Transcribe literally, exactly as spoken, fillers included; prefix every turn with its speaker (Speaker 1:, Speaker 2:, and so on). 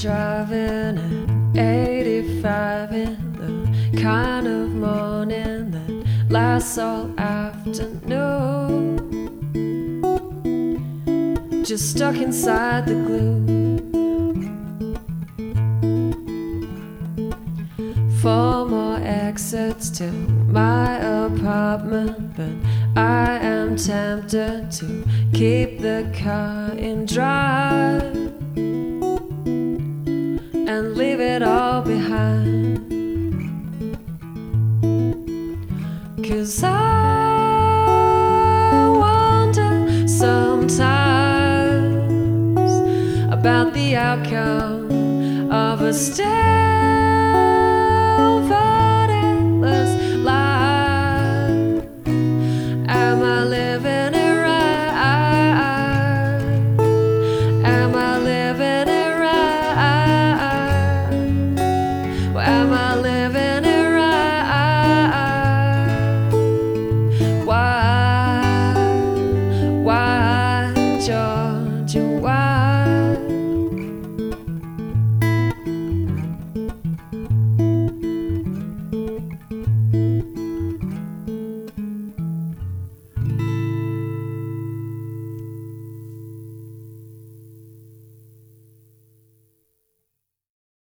Speaker 1: driving at eighty-five in the kind of morning that lasts all afternoon, just stuck inside the glue. Four more exits to my apartment, but I am tempted to keep the car in drive and leave it all behind. 'Cause I wonder sometimes about the outcome of a stay